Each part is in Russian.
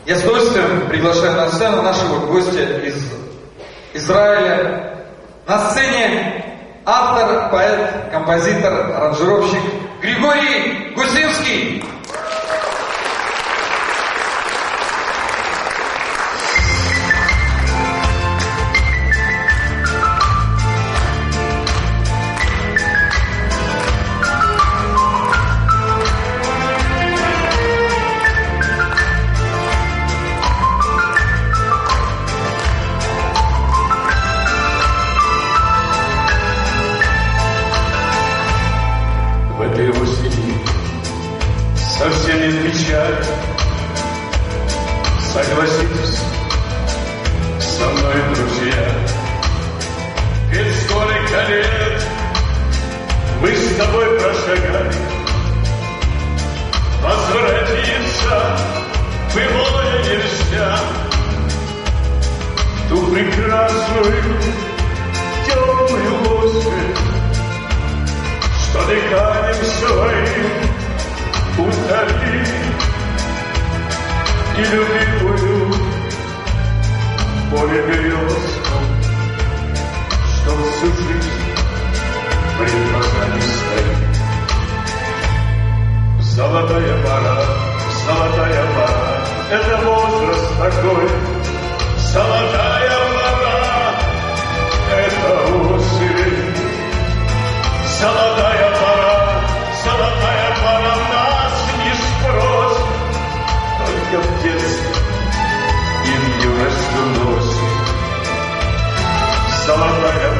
Я с удовольствием приглашаю на сцену нашего гостя из Израиля. На сцене автор, поэт, композитор, аранжировщик Григорий Гусинский. Совсем не печаль, согласитесь со мной, друзья. Ведь сколько лет мы с тобой прошагали, возвратиться было нельзя. Ту прекрасную темную осень, что дыханием своим утоли, и любимую поле березку, что всю жизнь пред глазами стоит. Золотая пора, это возраст такой. Золотая пора, это осень. Золотая пора нас не спросит, только в детстве и в юность уносит. Золотая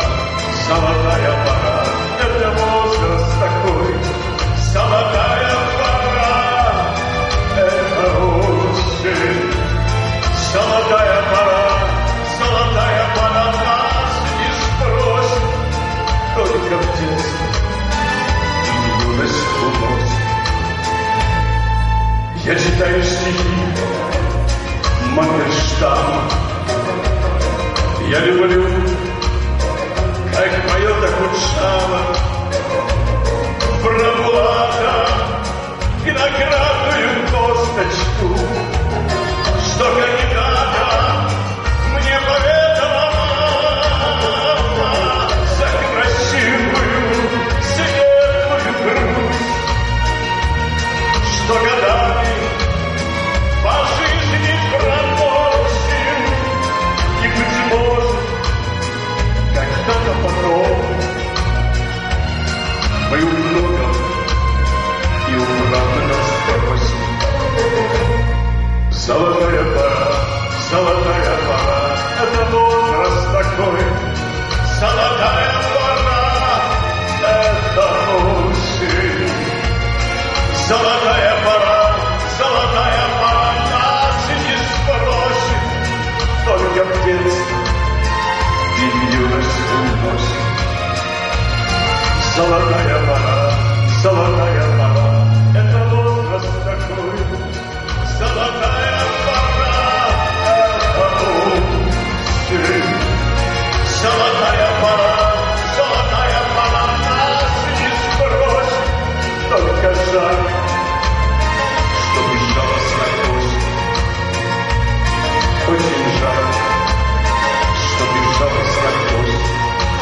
пора, это возраст такой. Золотая пора, это осень. Золотая пора нас не спросит, только в детстве и в юность уносит. Я читаю стихи Мандельштама. Я люблю, как поет Акуншава, про Булата виноградную косточку, что когда-то мне поведала за красивую светлую грудь, что годами по жизни проносим, и, быть может, когда-то потом мы умногом и управно спросим. Золотая пора, это возраст такой. Золотая пора, это осень. Золотая пора нас не спросит, только в детстве и в юность уносит. Золотая пора, это возраст такой. Золотая пора, это осень. Золотая пора нас не спросит, только жаль, что безжалостно осень. Очень жаль, что безжалостно осень.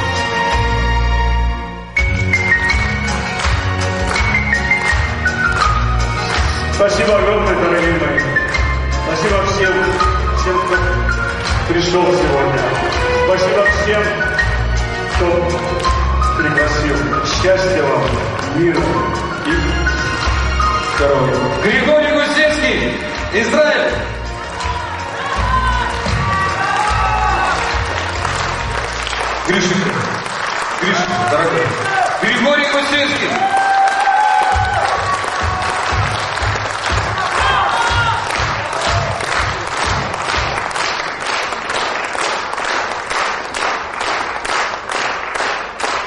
Спасибо огромное, дорогие мои. Спасибо всем, кто пришел сегодня. Спасибо всем, кто пригласил. Счастья вам, мира и здоровья. Григорий Гусинский, Израиль. Гришенька, дорогой. Григорий Гусинский.